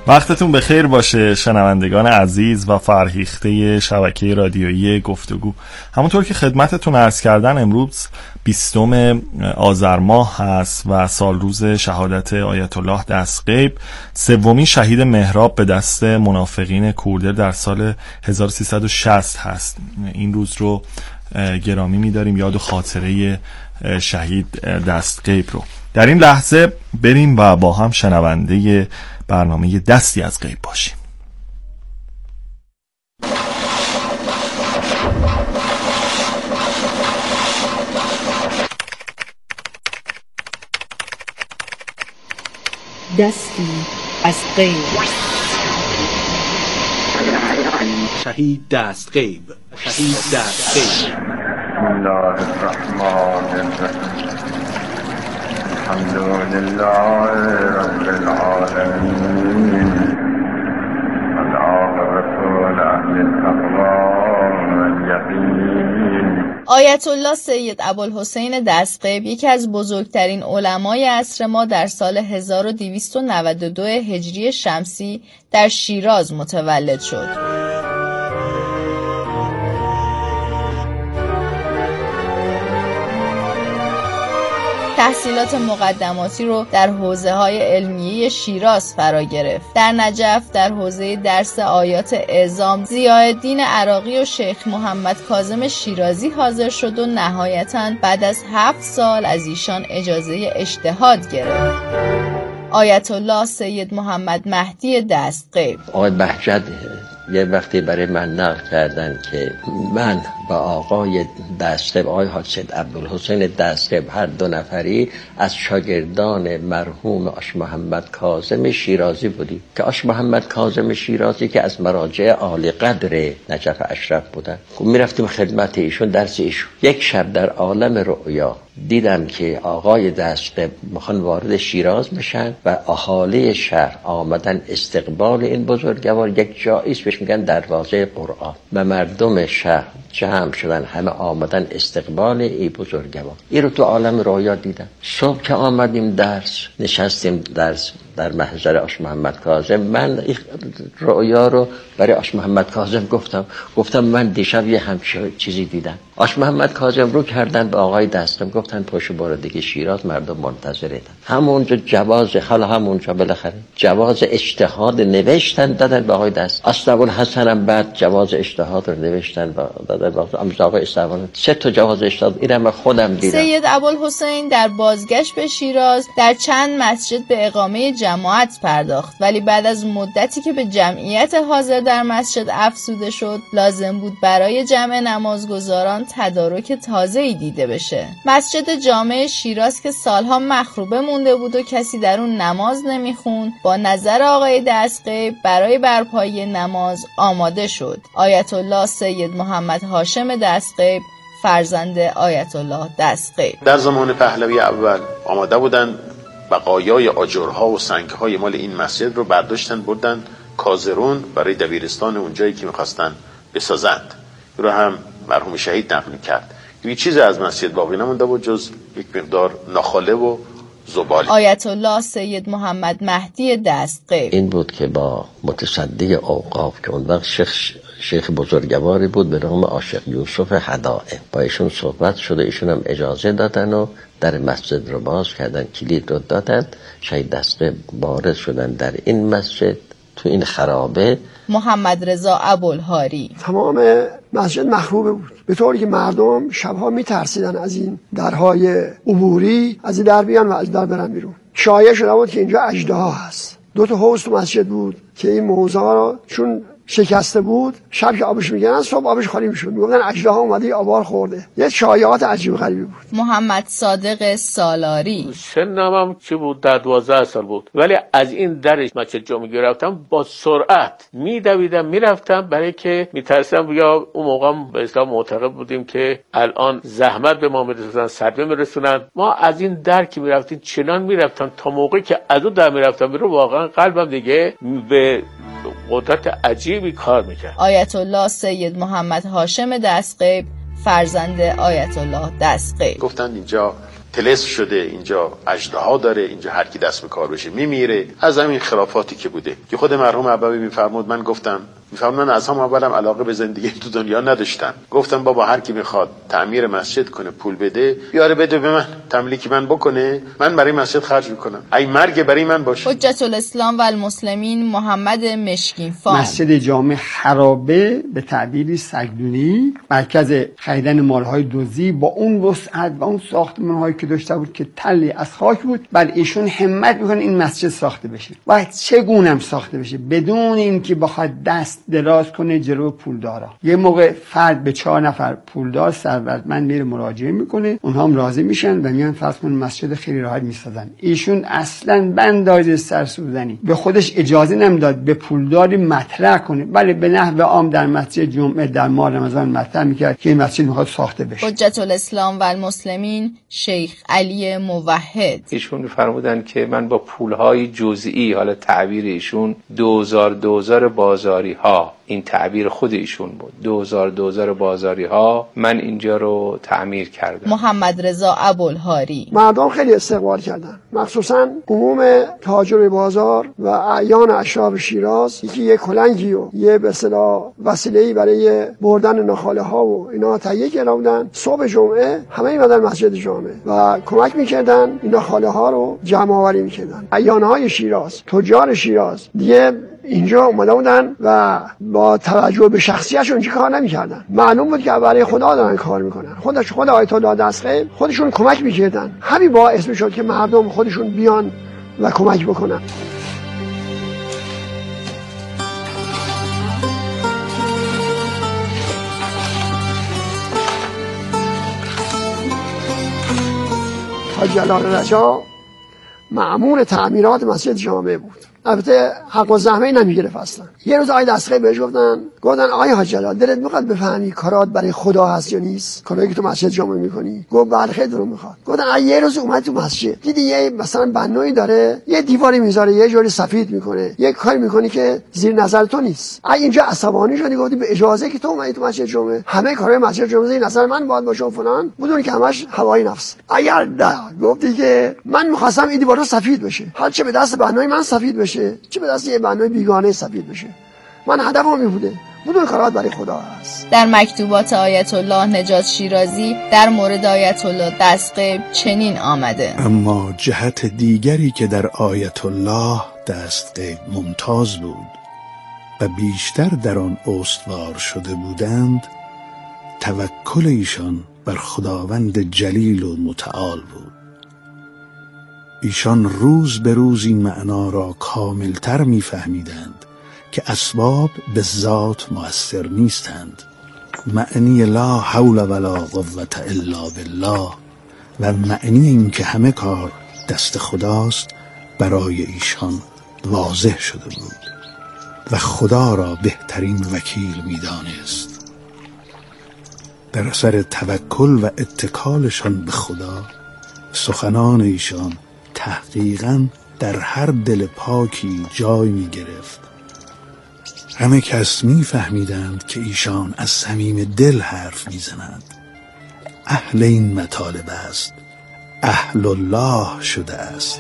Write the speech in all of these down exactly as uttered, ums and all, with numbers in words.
وقتتون بخیر باشه شنوندگان عزیز و فرهیخته شبکه رادیویی گفتگو. همونطور که خدمتتون عرض کردن امروز بیستم آذر ماه هست و سال روز شهادت آیت الله دستغیب، سومین شهید مهراب به دست منافقین کرد در سال هزار و سیصد و شصت هست. این روز رو گرامی می‌داریم، یاد و خاطره شهید دستغیب رو. در این لحظه بریم و با هم شنونده برنامه دستی از غیب باشیم. دستی از غیب. شهید دستغیب. شهید دستغیب. بسم الله الرحمن الرحیم. الحمد لله رب العالمین. والعاقبة لأهل التقوى واليقین. آیت الله سید ابوالحسین دستغیب یکی از بزرگترین علمای عصر ما در سال هزار و دویست و نود و دو هجری شمسی در شیراز متولد شد. تحصیلات مقدماتی رو در حوزه‌های علمیه شیراز فرا گرفت. در نجف در حوزه درس آیات اعظام ضیاءالدین عراقی و شیخ محمد کاظم شیرازی حاضر شد و نهایتاً بعد از هفت سال از ایشان اجازه اجتهاد گرفت. آیت الله سید محمد مهدی دستغیب. آقای بهجت یه وقتی برای من نقل کردن که من با آقای دستغیب، آقای حاج سید عبدالحسین دستغیب، هر دو نفری از شاگردان مرحوم آش محمد کاظم شیرازی بودیم که آش محمد کاظم شیرازی که از مراجع عالی قدر نجف اشرف بودن. میرفتیم خدمت ایشون، درس ایشون. یک شب در عالم رؤیا دیدم که آقای دستغیب میخوان وارد شیراز بشن و اهالی شهر آمدن استقبال این بزرگوار. یک جایی بهش میگن دروازه قرآن و مردم شهر جمع شدن، همه آمدن استقبال این بزرگوار. این رو تو عالم رؤیا دیدم. صبح که آمدیم درس نشستیم درس در محضر آش محمد کاظم، من این رؤیا رو برای آش محمد کاظم گفتم گفتم من دیشب یه همچین چیزی دیدم. آش محمد کاظم رو کردن به آقای دستغیب، گفتن پاشو برو دیگه شیراز، مردم منتظرتن. همونجا جواز حالا همونجا بالاخره جواز اجتهاد نوشتن دادن به آقای دستغیب. اسدالحسن هم بعد جواز اجتهاد رو نوشتن و دادن به آقای اسدالحسن. سه تا جواز اجتهاد اینم خودم دیدم. سید ابوالحسین در بازگشت به شیراز در چند مسجد به اقامه جماعت پرداخت، ولی بعد از مدتی که به جمعیت حاضر در مسجد افزوده شد لازم بود برای جمع نمازگزاران تدارک تازه‌ای دیده بشه. مسجد جامع شیراز که سالها مخروبه مونده بود و کسی در اون نماز نمیخوند، با نظر آقای دستغیب برای برپایی نماز آماده شد. آیت الله سید محمد هاشم دستغیب فرزند آیت الله دستغیب در زمان پهلوی اول آماده بودن بقایای آجرها و سنگهای مال این مسجد رو برداشتن بردن کازرون برای دبیرستان اونجایی که میخواستن بسازند. رو هم مرحوم شهید نقل کرد. هیچ چیز از مسجد باقی نمونده بود جز یک مقدار ناخاله و زباله. آیت الله سید محمد مهدی دستغیب این بود که با متصدی اوقاف که اون وقت شیخ شیخ بزرگواری بود به نام عاشق یوسف هدائم، با ایشون صحبت شده، ایشون هم اجازه دادن و در مسجد رو باز کردن، کلید رو دادن. شهید دستغیب وارد شدن در این مسجد تو این خرابه. محمد رضا ابوالهاری. تمام مسجد مخروبه بود به طوری که مردم شبها میترسیدن از این درهای عبوری از این در بیان و از در برن بیرون. شایع شده بود که اینجا اژدها هست. دو تا حوض تو مسجد بود که این موزه ها چون شکسته بود شب که آبش میگیرن صبح آبش خالی میشد، میگفتن اژدها اومده آبار خورده. یه شایعات عجیب غریبی بود. محمد صادق سالاری. سنم هم چی بود؟ در دوازده سال بود، ولی از این درش مسجد جامع گرفتم با سرعت میدویدم میرفتم، برای که میترسم یا اون موقع به اسلام معتقد بودیم که الان زحمت به ما میرسونن، صدمه میرسونن. ما از این در که میرفتیم چنان میرفتم تا موقعی که از اون در میرفتم بیرون واقعا قلبم دیگه به قدرت عجیبی کار میکرد. آیت الله سید محمد هاشم دستغیب فرزند آیت الله دستغیب. گفتن اینجا طلسم شده، اینجا اژدها داره، اینجا هر کی دست به کار بشه میمیره. از همین خرافاتی که بوده که خود مرحوم عبوی میفرمود، من گفتم میفرمود من از هم اولم علاقه به زندگی تو دنیا نداشتم، گفتم بابا هر کی میخواد تعمیر مسجد کنه پول بده بیاره بده به من، تملیک من بکنه، من برای مسجد خرج میکنم، ای مرگ برای من باشه. حجت الاسلام و المسلمین محمد مشکین فام: مسجد جامع خرابه به تعبیری سگدونی، مرکز خریدن مالهای دزدی با اون وسعت و اون ساختمان‌هایی که داشته بود که تلی از خاک بود. بل ایشون همت میکنه این مسجد ساخته بشه. باید چگونم ساخته بشه بدون اینکه بخواد دست دراز کنه جلو پولدارا. یه موقع فرد به چهار نفر پولدار ثروتمند میره مراجعه میکنه، اونها هم راضی میشن و میان فرض کن مسجد خیلی راحت میسازن. ایشون اصلا بنداز سرسوزنی به خودش اجازه نمیداد به پولداری مطرح کنه، ولی به نحو عام در مسجد جمعه در ماه رمضان مطرح میکرد که این مسجد میخواد ساخته بشه. حجت الاسلام و المسلمین شیخ علی موحد: ایشون فرمودن که من با پولهای جزئی، حالا تعبیر ایشون دوزار دوزار بازاری ها، این تعبیر خود ایشون بود، دوزار دوزار بازاری ها، من اینجا رو تعمیر کردم. محمد رضا ابوالهاری: مردم خیلی استقبال کردن، مخصوصا عموم تاجر بازار و اعیان اشراف شیراز، یکی یه کلنگی و یه به اصطلاح وسیله‌ای برای بردن نخاله ها و اینا تهیه کرده بودن. صبح جمعه همه ایمدن مسجد جامع و کمک میکردن این نخاله ها رو جمع آوری میکردن. اعیان های شیراز، تجار شیراز دیگه اینجا اومده بودن و با توجه به شخصیتشون چی کار نمی‌کردن. معلوم بود که برای خدا دارن کار میکنن. خودش خود آیت الله دستغیب خودشون کمک میکردن. همین باعث میشد که مردم خودشون بیان و کمک بکنن. حاج جلال رجا مأمور تعمیرات مسجد جامع بود. البته حق و زحمه نمیگرفت اصلا. یه روز آقای دستغیب بهش گفتن گفتن آقای حاج جلال دلت میخواد بفهمی کارات برای خدا هست یا نیست؟ کاری که تو مسجد جامع میکنی؟ گفت بله خیلی دلم میخواد. گفتن یه روز اومد تو مسجد دیدی یه مثلا بنایی داره یه دیواری میذاره یه جوری سفید میکنه، یه کاری میکنی که زیر نظر تو نیست. ای اینجا عصبانی شدی گفتی به اجازه که تو اومدی تو مسجد جامع همه کارهای مسجد جامع زیر نظر من باید باشه و فلان، بدون که همش هوای نفس. اگر نه گفتی که من میخواستم این دیوارا سفید بشه، حالا چه به دست بنای من سفید بشه چه به دست یه بنای بیگانه سفید بشه، من هدفم این بوده، بدون کارات برای خدا هست. در مکتوبات آیت الله نجات شیرازی در مورد آیت الله دستغیب چنین آمده: اما جهت دیگری که در آیت الله دستغیب ممتاز بود و بیشتر در آن استوار شده بودند، توکل ایشان بر خداوند جلیل و متعال بود. ایشان روز به روز این معنا را کاملتر می فهمیدند که اسباب به ذات مؤثر نیستند. معنی لا حول ولا قوة الا بالله و معنی این که همه کار دست خداست برای ایشان واضح شده بود و خدا را بهترین وکیل می دانست. در اثر توکل و اتکالشان به خدا، سخنان ایشان تحقیقاً در هر دل پاکی جای می گرفت. همه کس می فهمیدند که ایشان از صمیم دل حرف می زنند. اهل این مطالب است، اهل الله شده است.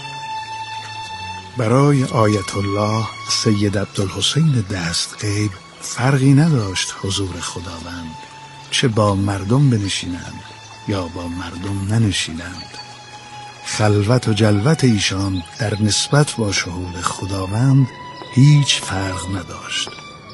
برای آیت الله سید عبدالحسین دستغیب فرقی نداشت حضور خداوند، چه با مردم بنشینند یا با مردم ننشینند. خلوت و جلوت ایشان در نسبت با شهود خداوند هیچ فرق نداشت.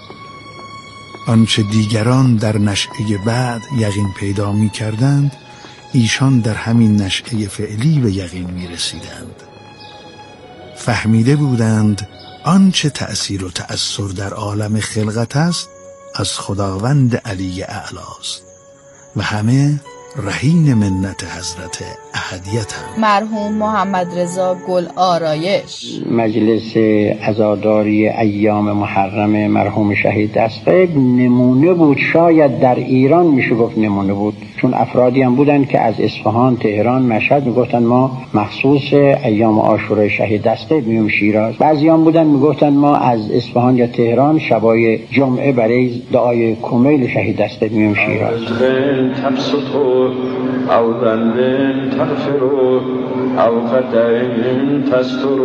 آنچه دیگران در نشأه بعد یقین پیدا می کردند، ایشان در همین نشأه فعلی به یقین می رسیدند. فهمیده بودند آنچه تأثیر و تأثر در عالم خلقت است از خداوند علی اعلی است و همه رهین منت حضرت احدیت هم. مرحوم محمد رضا گل آرایش: مجلس عزاداری ایام محرم مرحوم شهید دستغیب نمونه بود، شاید در ایران میشه گفت نمونه بود، چون افرادی هم بودن که از اصفهان، تهران، مشهد میگفتن ما مخصوص ایام عاشورای شهید دستغیب میام شیراز. بعضی هم بودن میگفتن ما از اصفهان یا تهران شبای جمعه برای دعای کمیل شهید دستغیب میام شیراز. او ذنب تغفر او خطأ تستر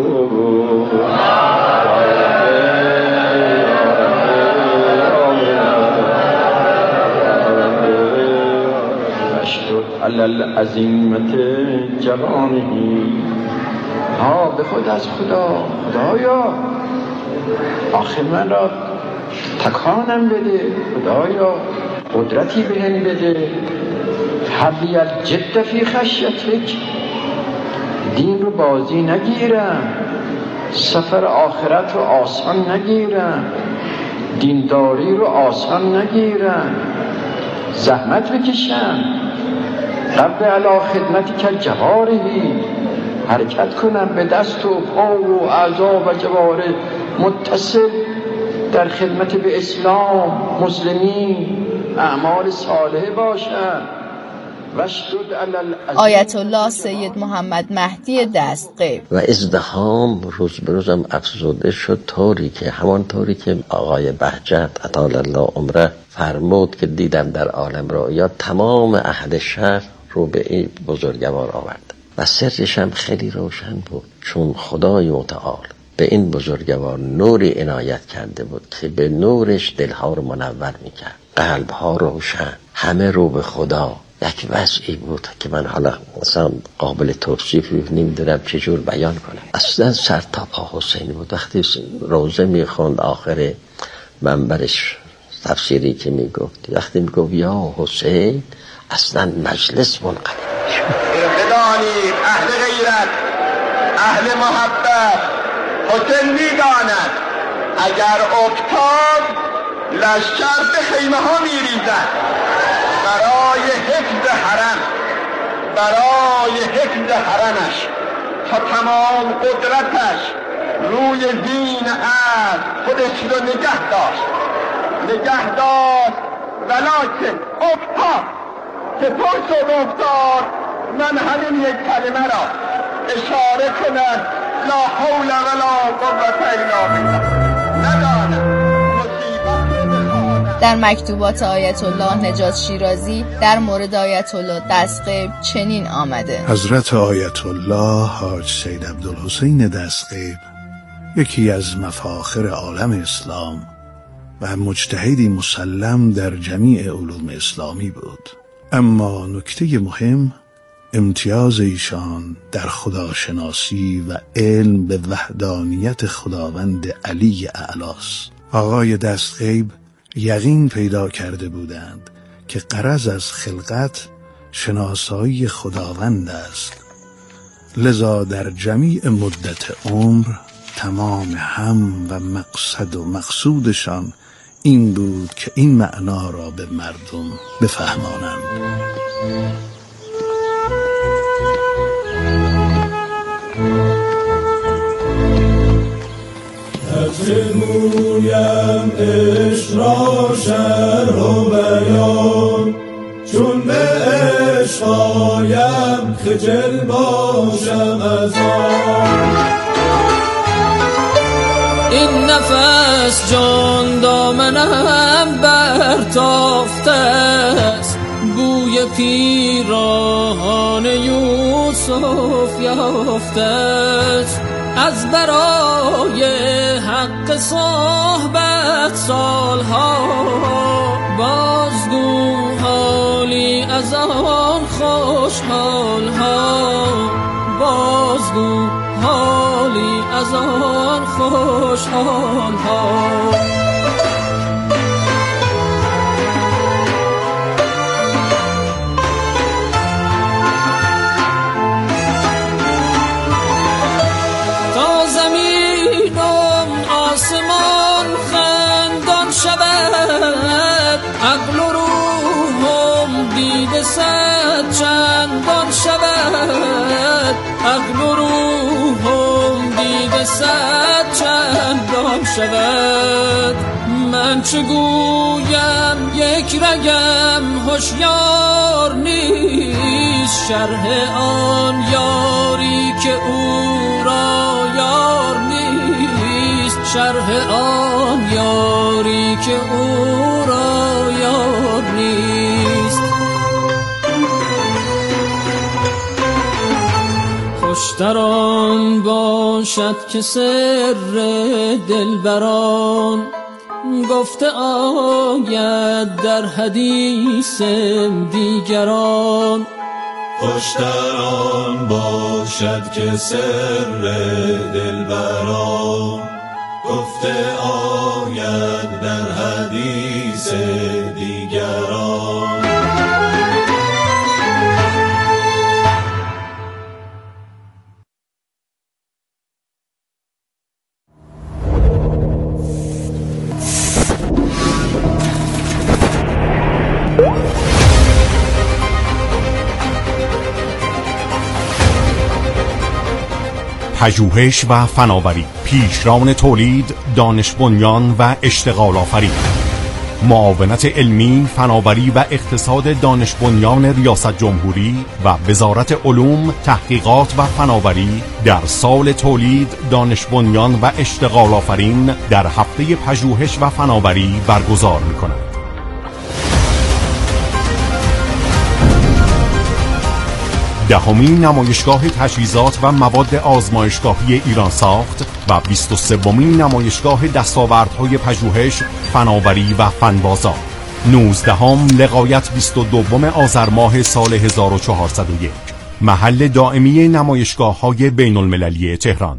علی العظیمت جوانهی. ها به خود از خدا، خدایا آخه من را تکانم بده، خدایا قدرتی بهم بده. حبی الجد فی خشیتک، دین رو بازی نگیرم، سفر آخرت رو آسان نگیرم، دینداری رو آسان نگیرم، زحمت بکشم. رب علا خدمتی که جوارحی، حرکت کنم به دست و پا و اعضا و جوارح متصل در خدمت به اسلام، مسلمین، اعمال صالحه باشم. آیت الله سید محمد مهدی دستقیب. و ازدحام روز به روزم افزوده شد، طوری که همان طوری که آقای بهجت اطال الله عمره فرمود که دیدم در عالم رؤیا تمام اهل شهر رو به این بزرگوار آورد و سرش هم خیلی روشن بود، چون خدای متعال به این بزرگوار نوری عنایت کرده بود که به نورش دلها رو منور میکرد، قلبها روشن، همه رو به خدا. یک وضعی بود که من حالا مثلا قابل توصیف نمیدونم چجور بیان کنم. اصلا سر تا پا حسینی بود. وقتی روزه میخوند آخر منبرش تفسیری که میگفت، وقتی میگفت یا حسین، اصلا مجلس منقلب شد. بدانید اهل غیرت، اهل محبت حسین میداند اگر افتاد لشکر به خیمه ها میریزد. برای حفظ حرم، برای حفظ حرمش تا تمام قدرتش روی دین از خودش رو نگه داشت نگه داشت ولکن افتاد. چطور شد افتاد؟ من همین یک کلمه را اشاره کنم، لا حول ولا قوة الا بالله. ندانم در مکتوبات آیت الله نجات شیرازی در مورد آیت الله دستقیب چنین آمده: حضرت آیت الله حاج سید عبدالحسین دستقیب یکی از مفاخر عالم اسلام و مجتهدی مسلم در جمیع علوم اسلامی بود. اما نکته مهم امتیاز ایشان در خداشناسی و علم به وحدانیت خداوند علی اعلاست. آقای دستقیب یقین پیدا کرده بودند که غرض از خلقت شناسایی خداوند است، لذا در جمیع مدت عمر تمام هم و مقصد و مقصودشان این بود که این معنا را به مردم بفهمانند. تجمویم عشق را شرح و بیان، چون به عشق آیم خجل باشم از آن. این نفس جان دامنم برتافته است، بوی پیراهن یوسف یافته است. از برای حق صحبت سالها بازگو حالی از آن خوشحالها، بازگو حالی از آن خوشحالها. عقل و روحم دیده صد چندان شود، عقل و روحم دیده صد چندان شود. من چه گویم یک رگم هوشیار نیست، شرح آن یاری که او را یار نیست، شرح آن یاری که او را یار نیست. خوشتران باشد که سر دلبران گفته آید در حدیث دیگران. خوشتران باشد که سر دلبران گفته آید در حدیث دیگران. پژوهش و فناوری، پیشران تولید، دانش بنیان و اشتغال آفرین، معاونت علمی، فناوری و اقتصاد دانش بنیان ریاست جمهوری و وزارت علوم، تحقیقات و فناوری در سال تولید، دانش بنیان و اشتغال آفرین در هفته پژوهش و فناوری برگزار می‌کند. دهمین نمایشگاه تجهیزات و مواد آزمایشگاهی ایران ساخت و بیست و سومین نمایشگاه دستاوردهای پژوهش، فناوری و فنبازار. نوزدهم لقایت بیست و دوم آذر ماه سال هزار و چهارصد و یک. محل دائمی نمایشگاه‌های بین المللی تهران.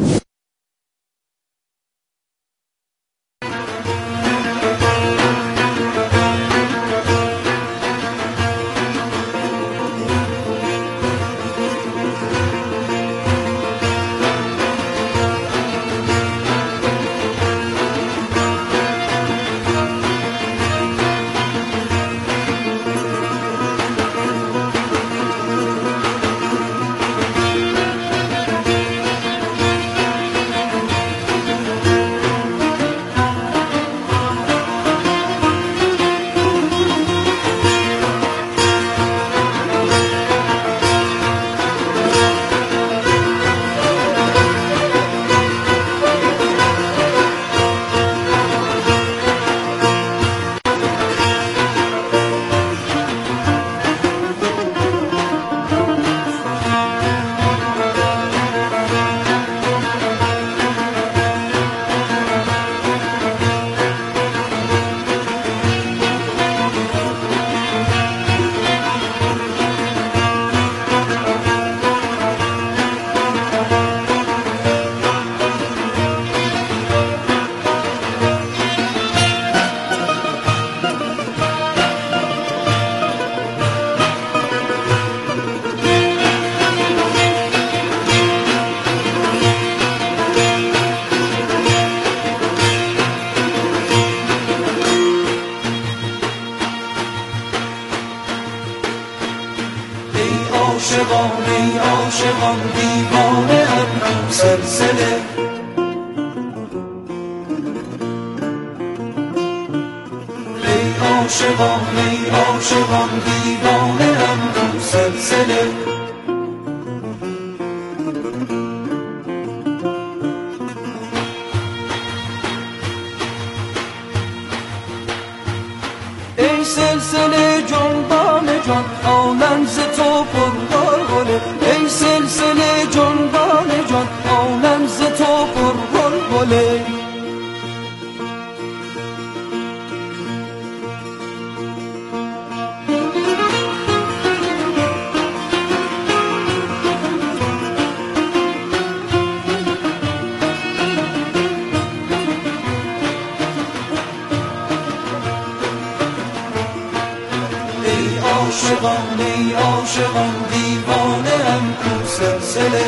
عاشقان ای عاشقان دیوانه ام سلسله ای عاشقان ای عاشقان دیوانه ام سلسله ای سلسله جنبان جان عالم ز تو پرغلغله ای سلسله جنبان جان عالم ز تو پرغلغله عاشقان ای عاشقان دیوانه ام کو سلسله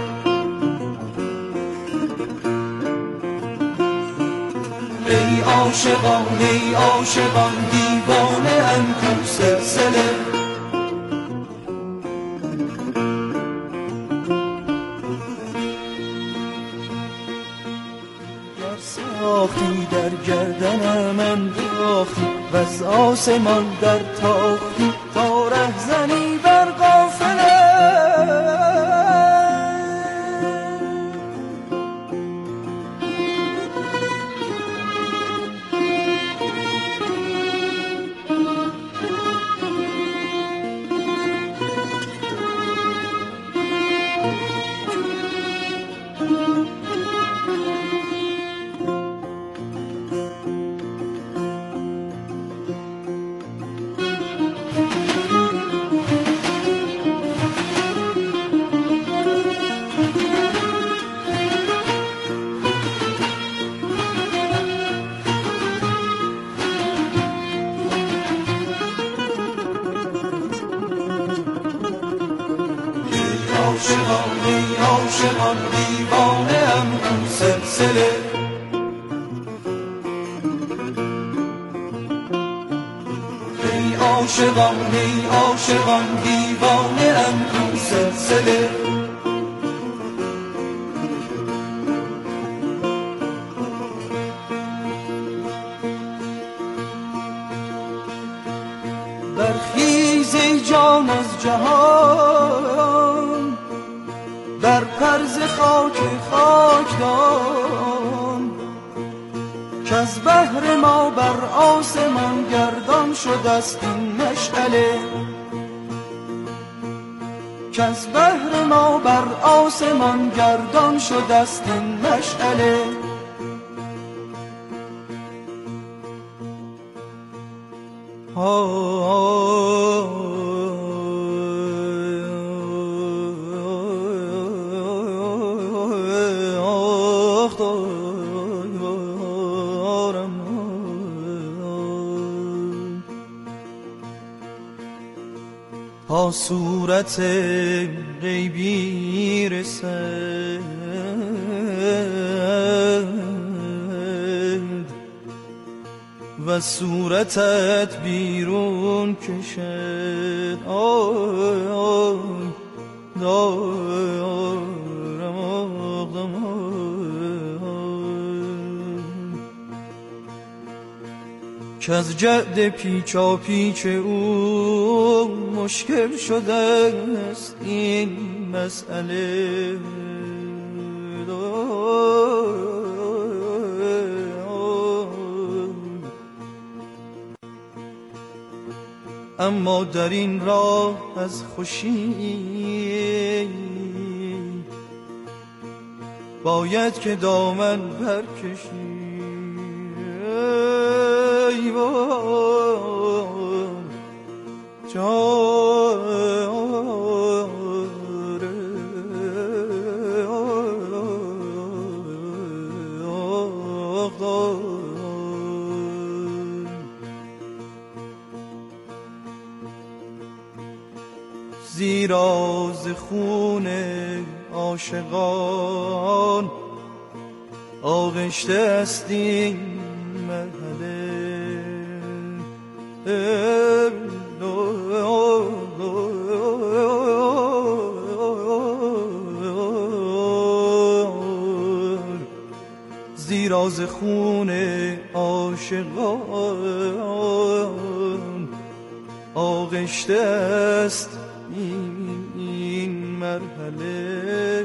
ای عاشقان ای عاشقان دیوانه ام کو سلسله گر ساختی در گردنم انداختی و از آسمان در تاختی تا رهزنی بر قافله عاشقان دیوانه ام تو سلسله ای عاشقان ای عاشقان دیوانه ام تو سلسله برخیز ای جان از جهان در پرز خاک خاکدان که از بحر ما بر آسمان گردان شده است این مشعله که از بحر ما بر آسمان گردان شده است این مشعله تا صورت غیبی رسد و صورتت بیرون کشد آی آی دارم آقدم که از جعد پیچا پیچ او مشکل شده است این مسئله اما در این راه از خوشی باید که دامن برکشی ای وای جاره زیرا ز خون عاشقان آغشته است این مرحله زیرا ز خون عاشقان آغشته است این مرحله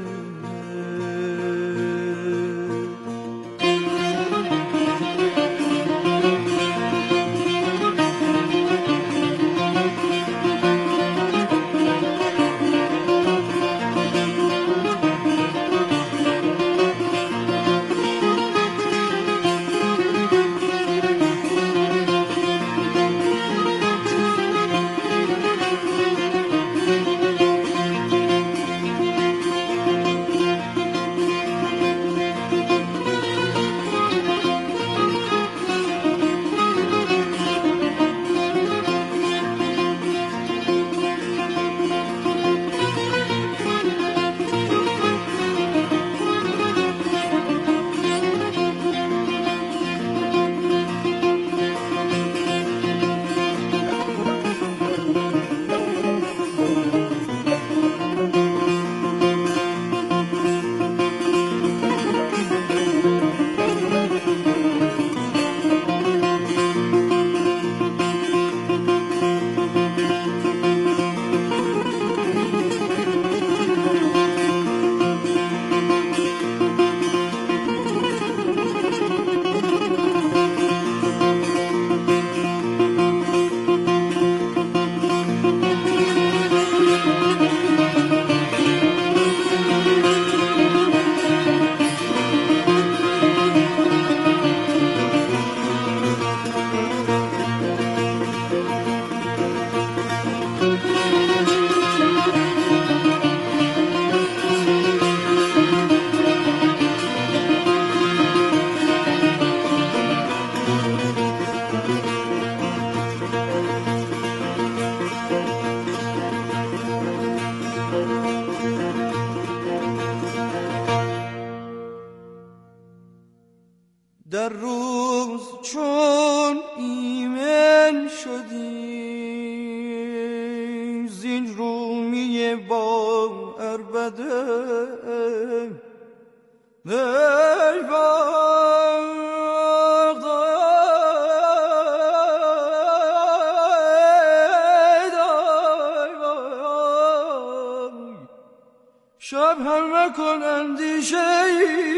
چون ایمن شدی زین رومی با عربده شب هم مکن اندیشه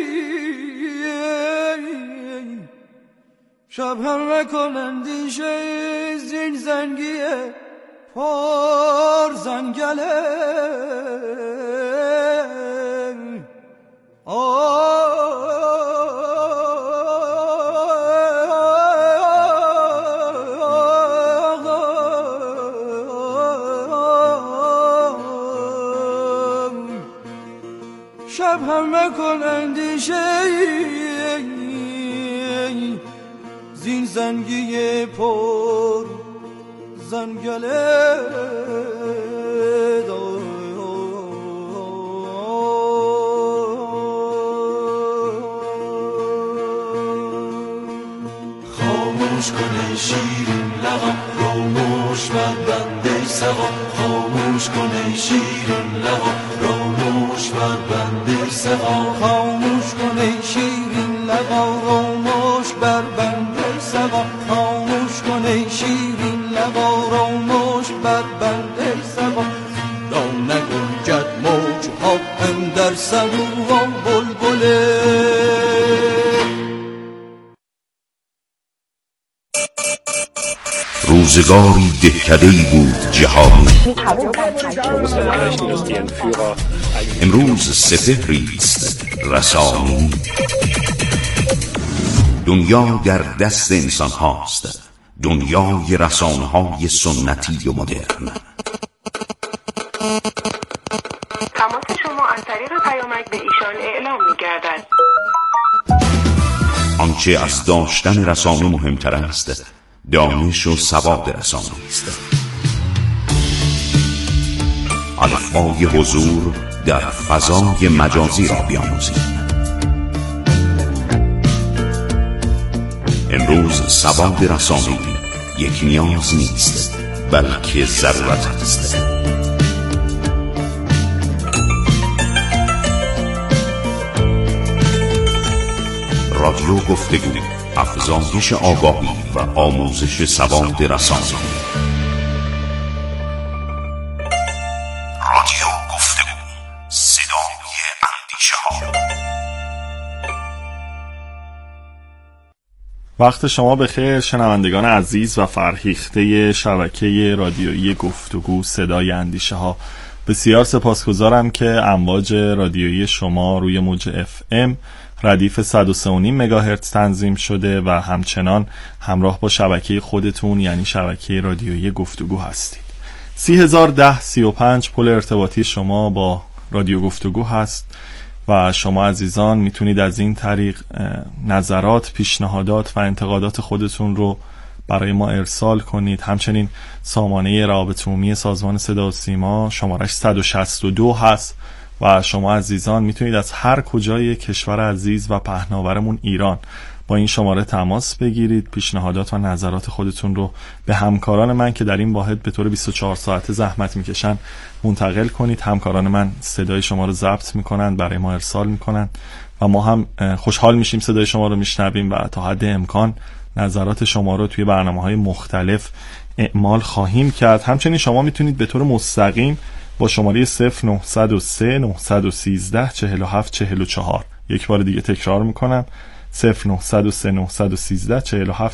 شب هم مکن اندیشه زین زنگی پر زنگله شب هم مکن اندیشه زین زنگی پر زنگله خاموش کنه شیرین لقا روموش بر بنده سقا خاموش کنه شیرین لقا روموش بر بنده سقا خاموش کنه شیرین لقا روموش بر بنده سقا خاموش کنه شیرین لقا روموش بر بنده سقا را نگنجد موج ها اندر سبو و بلبله روزگاری دهکده‌ای بود جهانی امروز سپهری است رسانی دنیا در دست انسان هاست دنیای رسانه های سنتی و مدرن تماس شما از طریق پیامک به ایشان اعلام می گردد. آنچه از داشتن رسانه مهمتر است دانش و سواد رسانه است الفبای حضور در فضای مجازی را بیاموزید امروز سواد رسانه‌ای یک نیاز نیست بلکه ضرورت است رادیو گفتگو افزایش آگاهی و آموزش سواد رسانه‌ای رادیو گفتگو صدای اندیشه‌ها وقت شما بخیر شنوندگان عزیز و فرهیخته شبکه رادیویی گفتگو صدای اندیشه ها. بسیار سپاسگزارم که امواج رادیویی شما روی موج اف ام ردیف صد و سه و نیم مگاهرتز تنظیم شده و همچنان همراه با شبکه خودتون یعنی شبکه رادیویی گفتگو هستید. سی هزار ده سی و پنج پل ارتباطی شما با رادیو گفتگو هست و شما عزیزان میتونید از این طریق نظرات، پیشنهادات و انتقادات خودتون رو برای ما ارسال کنید. همچنین سامانه روابط عمومی سازمان صدا و سیما شمارش صد و شصت و دو هست و شما عزیزان میتونید از هر کجای کشور عزیز و پهناورمون ایران با این شماره تماس بگیرید، پیشنهادات و نظرات خودتون رو به همکاران من که در این واحد به طور بیست و چهار ساعته زحمت میکشن منتقل کنید. همکاران من صدای شما رو ضبط میکنن، برای ما ارسال میکنن و ما هم خوشحال میشیم صدای شما رو میشنویم و تا حد امکان نظرات شما رو توی برنامه‌های مختلف اعمال خواهیم کرد. همچنین شما میتونید به طور مستقیم با شماره صفر نه صفر سه نه یک سه چهل و هفت چهل و چهار یک بار دیگه تکرار میکنم صفر نه صفر سه نه یک سه چهل و هفت